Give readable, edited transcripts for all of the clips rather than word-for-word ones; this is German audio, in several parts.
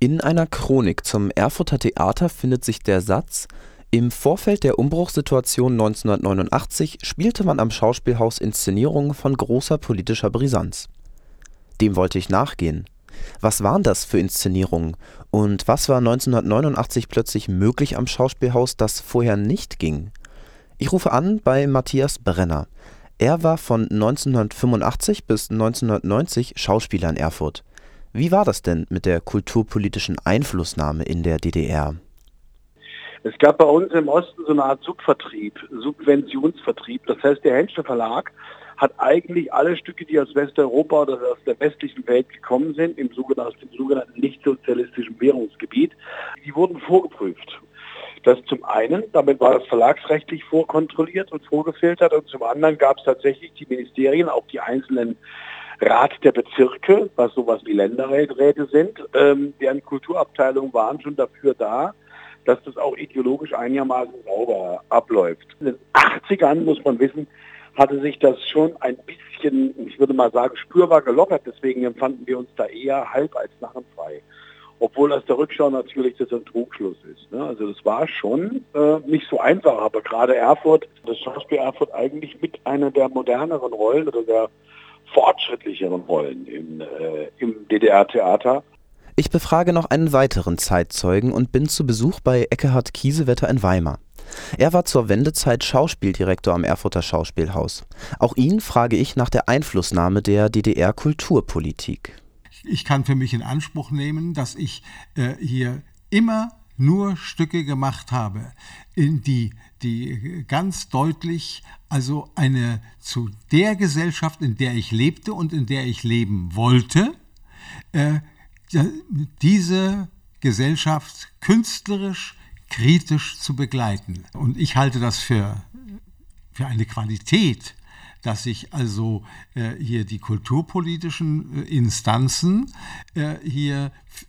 In einer Chronik zum Erfurter Theater findet sich der Satz: Im Vorfeld der Umbruchssituation 1989 spielte man am Schauspielhaus Inszenierungen von großer politischer Brisanz. Dem wollte ich nachgehen. Was waren das für Inszenierungen und was war 1989 plötzlich möglich am Schauspielhaus, das vorher nicht ging? Ich rufe an bei Matthias Brenner. Er war von 1985 bis 1990 Schauspieler in Erfurt. Wie war das denn mit der kulturpolitischen Einflussnahme in der DDR? Es gab bei uns im Osten so eine Art Subventionsvertrieb. Das heißt, der Henschel Verlag hat eigentlich alle Stücke, die aus Westeuropa oder aus der westlichen Welt gekommen sind, aus dem sogenannten nicht-sozialistischen Währungsgebiet, die wurden vorgeprüft. Das zum einen, damit war das verlagsrechtlich vorkontrolliert und vorgefiltert, und zum anderen gab es tatsächlich die Ministerien, auch die einzelnen Rat der Bezirke, was sowas wie Länderräte sind, deren Kulturabteilungen waren schon dafür da, dass das auch ideologisch einigermaßen sauber abläuft. In den 80ern, muss man wissen, hatte sich das schon ein bisschen, ich würde mal sagen, spürbar gelockert. Deswegen empfanden wir uns da eher halb als narrenfrei. Obwohl aus der Rückschau natürlich das ein Trugschluss ist. Ne? Also das war schon nicht so einfach, aber gerade Erfurt, das Schauspiel Erfurt eigentlich mit einer der moderneren Rollen oder der fortschrittlicheren Rollen im DDR-Theater. Ich befrage noch einen weiteren Zeitzeugen und bin zu Besuch bei Ekkehard Kiesewetter in Weimar. Er war zur Wendezeit Schauspieldirektor am Erfurter Schauspielhaus. Auch ihn frage ich nach der Einflussnahme der DDR-Kulturpolitik. Ich kann für mich in Anspruch nehmen, dass ich hier immer nur Stücke gemacht habe, in die ganz deutlich also zu der Gesellschaft, in der ich lebte und in der ich leben wollte, diese Gesellschaft künstlerisch, kritisch zu begleiten. Und ich halte das für eine Qualität, dass sich also hier die kulturpolitischen Instanzen hier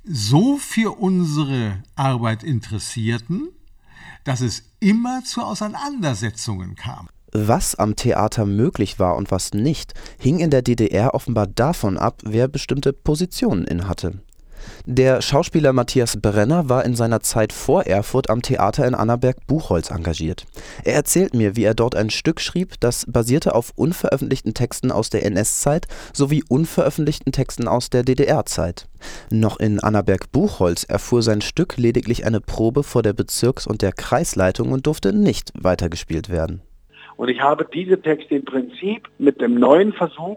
so für unsere Arbeit interessierten, dass es immer zu Auseinandersetzungen kam. Was am Theater möglich war und was nicht, hing in der DDR offenbar davon ab, wer bestimmte Positionen innehatte. Der Schauspieler Matthias Brenner war in seiner Zeit vor Erfurt am Theater in Annaberg-Buchholz engagiert. Er erzählt mir, wie er dort ein Stück schrieb, das basierte auf unveröffentlichten Texten aus der NS-Zeit sowie unveröffentlichten Texten aus der DDR-Zeit. Noch in Annaberg-Buchholz erfuhr sein Stück lediglich eine Probe vor der Bezirks- und der Kreisleitung und durfte nicht weitergespielt werden. Und ich habe diese Texte im Prinzip mit dem neuen Versuch,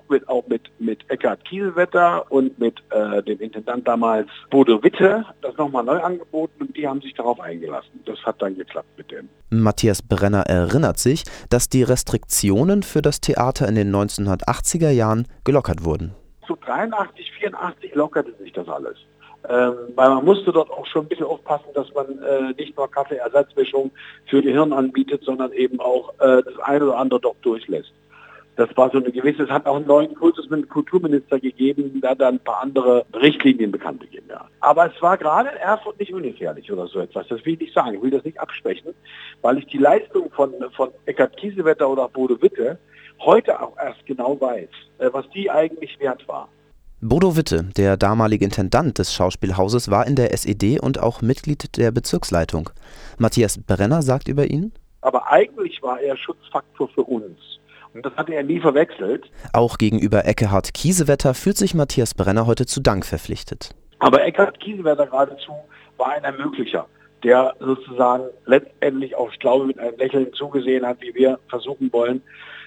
mit Ekkehard Kiesewetter und mit dem Intendant damals Bodo Witte, das nochmal neu angeboten, und die haben sich darauf eingelassen. Das hat dann geklappt mit dem. Matthias Brenner erinnert sich, dass die Restriktionen für das Theater in den 1980er Jahren gelockert wurden. Zu 83, 84 lockerte sich das alles. Weil man musste dort auch schon ein bisschen aufpassen, dass man nicht nur Kaffeeersatzmischung für Gehirn anbietet, sondern eben auch das eine oder andere doch durchlässt. Das war so eine gewisse, es hat auch einen neuen Kulturminister gegeben, der dann ein paar andere Richtlinien bekannt gegeben. Ja. Aber es war gerade in Erfurt nicht ungefährlich oder so etwas. Das will ich nicht sagen, ich will das nicht absprechen, weil ich die Leistung von Ekkehard Kiesewetter oder Bodo Witte heute auch erst genau weiß, was die eigentlich wert war. Bodo Witte, der damalige Intendant des Schauspielhauses, war in der SED und auch Mitglied der Bezirksleitung. Matthias Brenner sagt über ihn: Aber eigentlich war er Schutzfaktor für uns. Und das hatte er nie verwechselt. Auch gegenüber Ekkehard Kiesewetter fühlt sich Matthias Brenner heute zu Dank verpflichtet. Aber Ekkehard Kiesewetter geradezu war ein Ermöglicher, der sozusagen letztendlich auch, ich glaube, mit einem Lächeln zugesehen hat, wie wir versuchen wollen,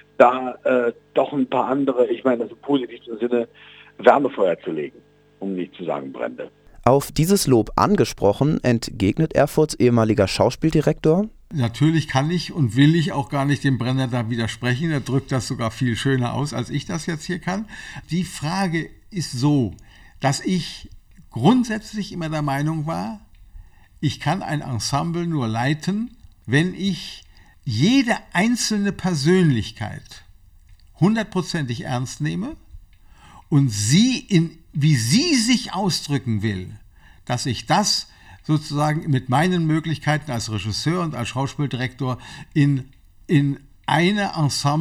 da doch ein paar andere, ich meine das im positivsten Sinne, Wärmefeuer zu legen, um nicht zu sagen Brände. Auf dieses Lob angesprochen, entgegnet Erfurts ehemaliger Schauspieldirektor: Natürlich kann ich und will ich auch gar nicht dem Brenner da widersprechen. Er drückt das sogar viel schöner aus, als ich das jetzt hier kann. Die Frage ist so, dass ich grundsätzlich immer der Meinung war, ich kann ein Ensemble nur leiten, wenn ich jede einzelne Persönlichkeit 100%ig ernst nehme und wie sie sich ausdrücken will, dass ich das sozusagen mit meinen Möglichkeiten als Regisseur und als Schauspieldirektor in eine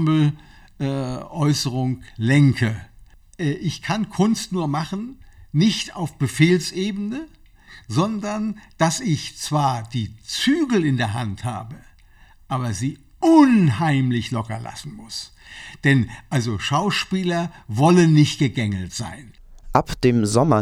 Ensemble-Äußerung lenke. Ich kann Kunst nur machen, nicht auf Befehlsebene, sondern dass ich zwar die Zügel in der Hand habe, aber sie unheimlich locker lassen muss. Denn also Schauspieler wollen nicht gegängelt sein. Ab dem Sommer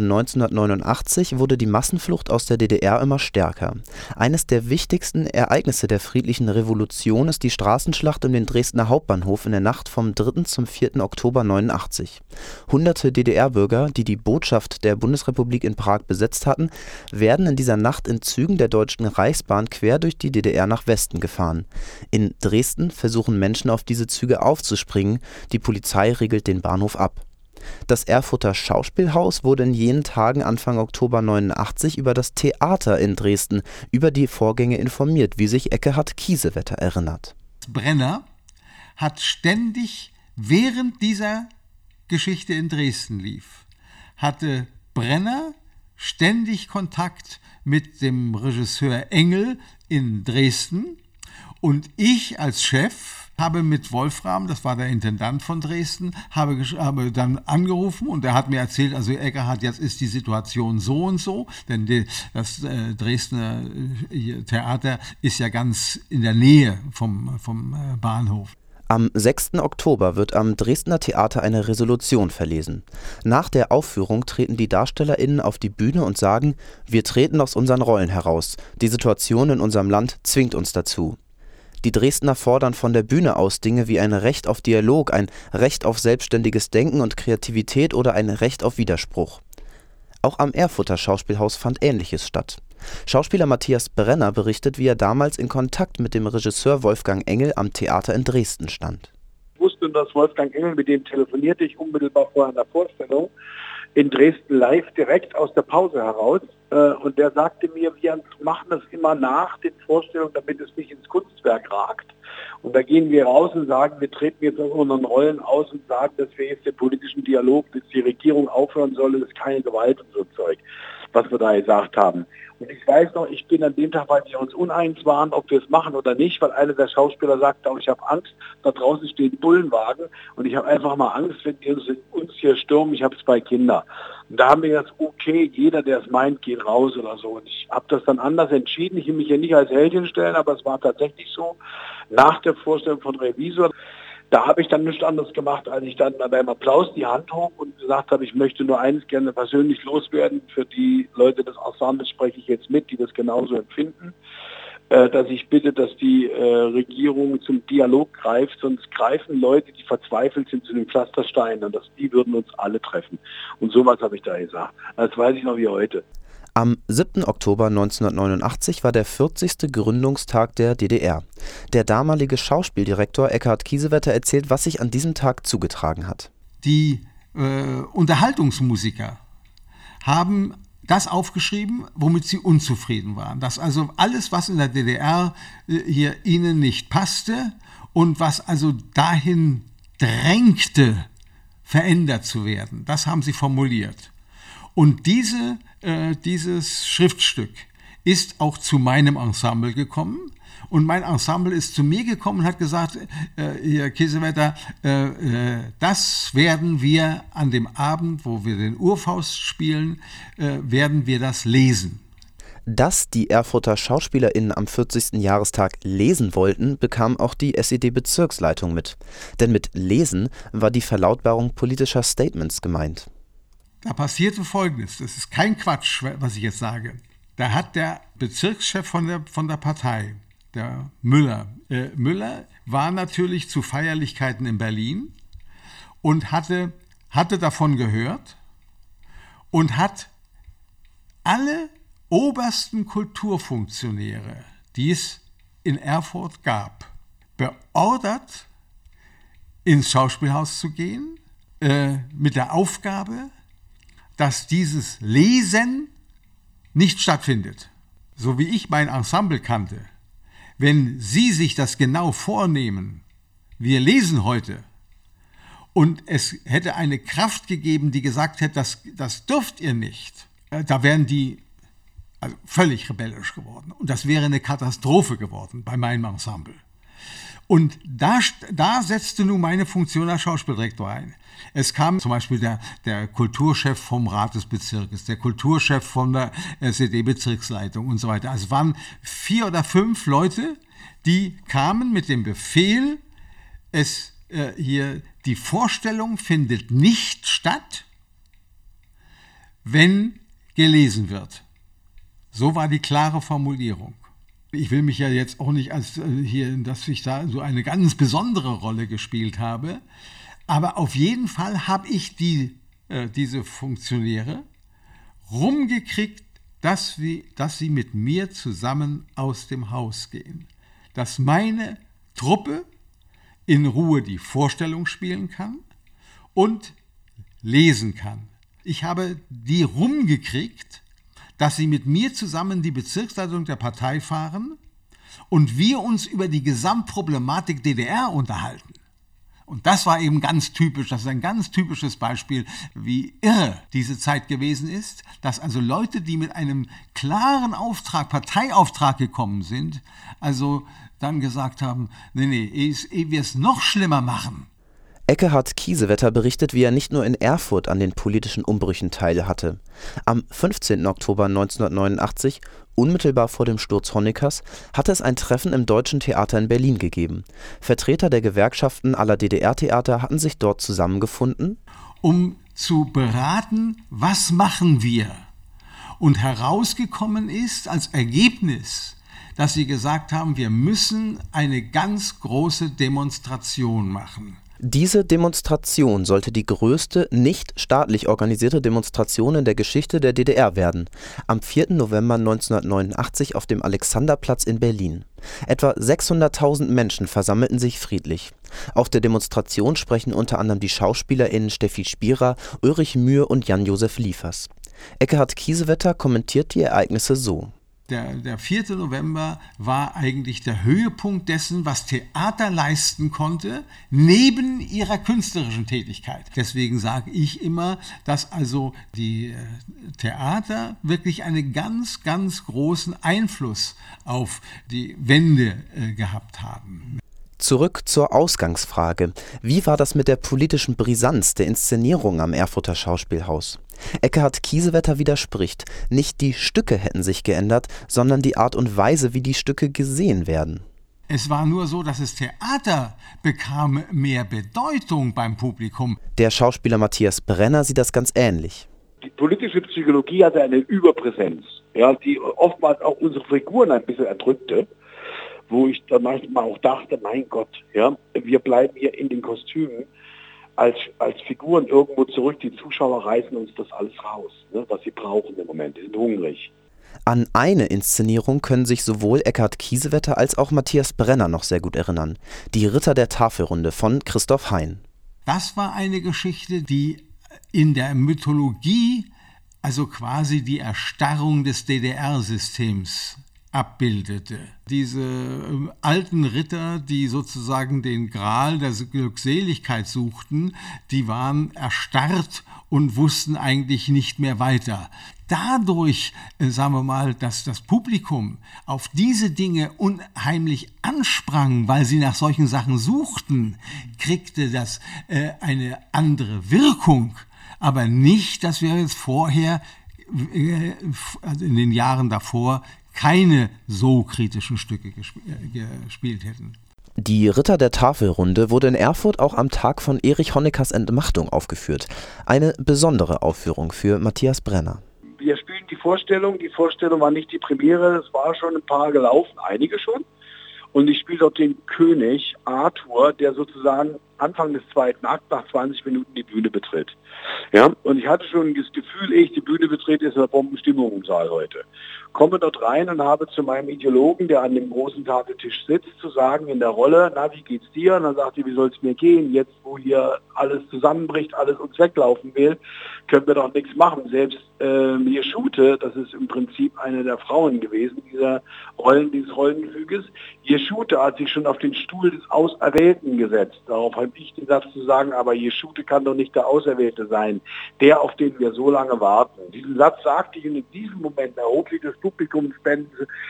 1989 wurde die Massenflucht aus der DDR immer stärker. Eines der wichtigsten Ereignisse der friedlichen Revolution ist die Straßenschlacht um den Dresdner Hauptbahnhof in der Nacht vom 3. zum 4. Oktober 1989. Hunderte DDR-Bürger, die die Botschaft der Bundesrepublik in Prag besetzt hatten, werden in dieser Nacht in Zügen der Deutschen Reichsbahn quer durch die DDR nach Westen gefahren. In Dresden versuchen Menschen auf diese Züge aufzuspringen, die Polizei riegelt den Bahnhof ab. Das Erfurter Schauspielhaus wurde in jenen Tagen Anfang Oktober 1989 über das Theater in Dresden über die Vorgänge informiert, wie sich Ekkehard Kiesewetter erinnert. Brenner hat ständig, während dieser Geschichte in Dresden lief, hatte Brenner ständig Kontakt mit dem Regisseur Engel in Dresden und ich als Chef habe mit Wolfram, das war der Intendant von Dresden, habe dann angerufen und er hat mir erzählt, also Ekkehard, jetzt ist die Situation so und so, denn das Dresdner Theater ist ja ganz in der Nähe vom Bahnhof. Am 6. Oktober wird am Dresdner Theater eine Resolution verlesen. Nach der Aufführung treten die DarstellerInnen auf die Bühne und sagen: Wir treten aus unseren Rollen heraus. Die Situation in unserem Land zwingt uns dazu. Die Dresdner fordern von der Bühne aus Dinge wie ein Recht auf Dialog, ein Recht auf selbstständiges Denken und Kreativität oder ein Recht auf Widerspruch. Auch am Erfurter Schauspielhaus fand Ähnliches statt. Schauspieler Matthias Brenner berichtet, wie er damals in Kontakt mit dem Regisseur Wolfgang Engel am Theater in Dresden stand. Ich wusste, dass Wolfgang Engel, mit dem telefonierte ich unmittelbar vor einer Vorstellung, in Dresden live direkt aus der Pause heraus. Und der sagte mir, wir machen das immer nach den Vorstellungen, damit es nicht ins Kunstwerk ragt. Und da gehen wir raus und sagen, wir treten jetzt aus unseren Rollen aus und sagen, dass wir jetzt den politischen Dialog, dass die Regierung aufhören soll, das ist keine Gewalt und so Zeug, was wir da gesagt haben. Und ich weiß noch, ich bin an dem Tag, weil wir uns uneins waren, ob wir es machen oder nicht, weil einer der Schauspieler sagte, ich habe Angst, da draußen stehen Bullenwagen und ich habe einfach mal Angst, wenn die uns hier stürmen, ich habe 2 Kinder. Und da haben wir gesagt, okay, jeder, der es meint, geht raus oder so. Und ich habe das dann anders entschieden. Ich will mich hier nicht als Held hinstellen, aber es war tatsächlich so. Nach der Vorstellung von Revisor, da habe ich dann nichts anderes gemacht, als ich dann beim Applaus die Hand hoch und gesagt habe, ich möchte nur eines gerne persönlich loswerden. Für die Leute des Ensembles spreche ich jetzt mit, die das genauso empfinden, dass ich bitte, dass die Regierung zum Dialog greift, sonst greifen Leute, die verzweifelt sind, zu den Pflastersteinen und die würden uns alle treffen. Und sowas habe ich da gesagt. Das weiß ich noch wie heute. Am 7. Oktober 1989 war der 40. Gründungstag der DDR. Der damalige Schauspieldirektor Ekkehard Kiesewetter erzählt, was sich an diesem Tag zugetragen hat. Die Unterhaltungsmusiker haben das aufgeschrieben, womit sie unzufrieden waren. Dass also alles, was in der DDR hier ihnen nicht passte und was also dahin drängte, verändert zu werden, das haben sie formuliert. Und dieses Schriftstück ist auch zu meinem Ensemble gekommen. Und mein Ensemble ist zu mir gekommen und hat gesagt, Herr Kiesewetter, das werden wir an dem Abend, wo wir den Urfaust spielen, werden wir das lesen. Dass die Erfurter SchauspielerInnen am 40. Jahrestag lesen wollten, bekam auch die SED-Bezirksleitung mit. Denn mit Lesen war die Verlautbarung politischer Statements gemeint. Da passierte Folgendes, das ist kein Quatsch, was ich jetzt sage. Da hat der Bezirkschef von der Partei, der Müller, Müller war natürlich zu Feierlichkeiten in Berlin und hatte davon gehört und hat alle obersten Kulturfunktionäre, die es in Erfurt gab, beordert, ins Schauspielhaus zu gehen, mit der Aufgabe, dass dieses Lesen nicht stattfindet. So wie ich mein Ensemble kannte. Wenn Sie sich das genau vornehmen, wir lesen heute, und es hätte eine Kraft gegeben, die gesagt hätte, das dürft ihr nicht, da wären die völlig rebellisch geworden. Und das wäre eine Katastrophe geworden bei meinem Ensemble. Und da setzte nun meine Funktion als Schauspieldirektor ein. Es kam zum Beispiel der Kulturchef vom Rat des Bezirkes, der Kulturchef von der SED-Bezirksleitung und so weiter. Also es waren 4 oder 5 Leute, die kamen mit dem Befehl, die Vorstellung findet nicht statt, wenn gelesen wird. So war die klare Formulierung. Ich will mich ja jetzt auch nicht als dass ich da so eine ganz besondere Rolle gespielt habe, aber auf jeden Fall habe ich diese Funktionäre rumgekriegt, dass sie mit mir zusammen aus dem Haus gehen. Dass meine Truppe in Ruhe die Vorstellung spielen kann und lesen kann. Ich habe die rumgekriegt, dass sie mit mir zusammen die Bezirksleitung der Partei fahren und wir uns über die Gesamtproblematik DDR unterhalten. Und das war eben ganz typisch, das ist ein ganz typisches Beispiel, wie irre diese Zeit gewesen ist, dass also Leute, die mit einem klaren Auftrag, Parteiauftrag gekommen sind, also dann gesagt haben, nee, ehe wir es noch schlimmer machen. Ekkehard Kiesewetter berichtet, wie er nicht nur in Erfurt an den politischen Umbrüchen teilhatte. Am 15. Oktober 1989, unmittelbar vor dem Sturz Honeckers, hatte es ein Treffen im Deutschen Theater in Berlin gegeben. Vertreter der Gewerkschaften aller DDR-Theater hatten sich dort zusammengefunden, um zu beraten, was machen wir? Und herausgekommen ist als Ergebnis, dass sie gesagt haben, wir müssen eine ganz große Demonstration machen. Diese Demonstration sollte die größte nicht staatlich organisierte Demonstration in der Geschichte der DDR werden, am 4. November 1989 auf dem Alexanderplatz in Berlin. Etwa 600.000 Menschen versammelten sich friedlich. Auf der Demonstration sprechen unter anderem die SchauspielerInnen Steffi Spierer, Ulrich Mühe und Jan-Josef Liefers. Ekkehard Kiesewetter kommentiert die Ereignisse so. Der 4. November war eigentlich der Höhepunkt dessen, was Theater leisten konnte, neben ihrer künstlerischen Tätigkeit. Deswegen sage ich immer, dass also die Theater wirklich einen ganz, ganz großen Einfluss auf die Wende gehabt haben. Zurück zur Ausgangsfrage. Wie war das mit der politischen Brisanz der Inszenierung am Erfurter Schauspielhaus? Ekkehard Kiesewetter widerspricht, nicht die Stücke hätten sich geändert, sondern die Art und Weise, wie die Stücke gesehen werden. Es war nur so, dass das Theater bekam mehr Bedeutung beim Publikum. Der Schauspieler Matthias Brenner sieht das ganz ähnlich. Die politische Psychologie hatte eine Überpräsenz, die oftmals auch unsere Figuren ein bisschen erdrückte, wo ich dann manchmal auch dachte, mein Gott, wir bleiben hier in den Kostümen als Figuren irgendwo zurück. Die Zuschauer reißen uns das alles raus, was sie brauchen im Moment. Die sind hungrig. An eine Inszenierung können sich sowohl Ekkehard Kiesewetter als auch Matthias Brenner noch sehr gut erinnern. Die Ritter der Tafelrunde von Christoph Hein. Das war eine Geschichte, die in der Mythologie also quasi die Erstarrung des DDR-Systems abbildete. Diese alten Ritter, die sozusagen den Gral der Glückseligkeit suchten, die waren erstarrt und wussten eigentlich nicht mehr weiter. Dadurch, sagen wir mal, dass das Publikum auf diese Dinge unheimlich ansprang, weil sie nach solchen Sachen suchten, kriegte das eine andere Wirkung. Aber nicht, dass wir jetzt vorher, also in den Jahren davor, keine so kritischen Stücke gespielt hätten. Die Ritter der Tafelrunde wurde in Erfurt auch am Tag von Erich Honeckers Entmachtung aufgeführt. Eine besondere Aufführung für Matthias Brenner. Wir spielen die Vorstellung. Die Vorstellung war nicht die Premiere, es war schon ein paar gelaufen, einige schon. Und ich spiele dort den König Arthur, der sozusagen Anfang des zweiten Akts nach 20 Minuten die Bühne betritt. Und ich hatte schon das Gefühl, die Bühne betrete, ist eine Bombenstimmung im Saal heute. Komme dort rein und habe zu meinem Ideologen, der an dem großen Tafeltisch sitzt, zu sagen in der Rolle, na, wie geht's dir? Und dann sagt er, wie soll es mir gehen? Jetzt, wo hier alles zusammenbricht, alles uns weglaufen will, können wir doch nichts machen. Selbst Jeschute, das ist im Prinzip eine der Frauen gewesen, dieses Rollenfüges, Jeschute hat sich schon auf den Stuhl des Auserwählten gesetzt. Darauf habe ich den Satz zu sagen, aber Jeschute kann doch nicht der Auserwählte sein, der, auf den wir so lange warten. Diesen Satz sagte ich und in diesem Moment erhob sich das Publikum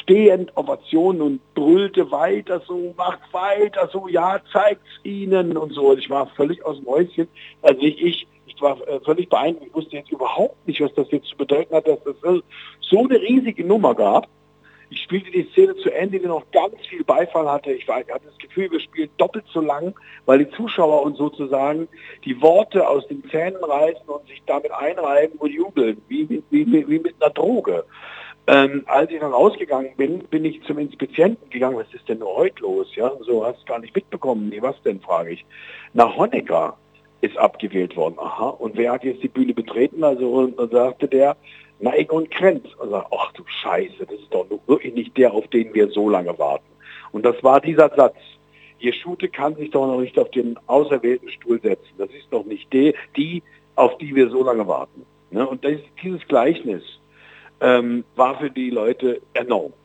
stehend Ovationen und brüllte weiter so, macht weiter so, ja, zeigt's ihnen und so. Und ich war völlig aus dem Häuschen. Also ich war völlig beeindruckt. Ich wusste jetzt überhaupt nicht, was das jetzt zu bedeuten hat, dass es so eine riesige Nummer gab. Ich spielte die Szene zu Ende, die noch ganz viel Beifall hatte. Ich hatte das Gefühl, wir spielen doppelt so lang, weil die Zuschauer uns sozusagen die Worte aus den Zähnen reißen und sich damit einreiben und jubeln, wie mit einer Droge. Als ich dann rausgegangen bin ich zum Inspizienten gegangen. Was ist denn heute los? Ja, so, hast du gar nicht mitbekommen. Nee, was denn, frage ich. Na, Honecker ist abgewählt worden. Aha, und wer hat jetzt die Bühne betreten? Also, und dann sagte der, na, Egon Krenz. Und sagt, ach du Scheiße, das ist doch wirklich nicht der, auf den wir so lange warten. Und das war dieser Satz. Jeschute kann sich doch noch nicht auf den auserwählten Stuhl setzen. Das ist doch nicht die, auf die wir so lange warten. Ne? Und dieses Gleichnis war für die Leute enorm.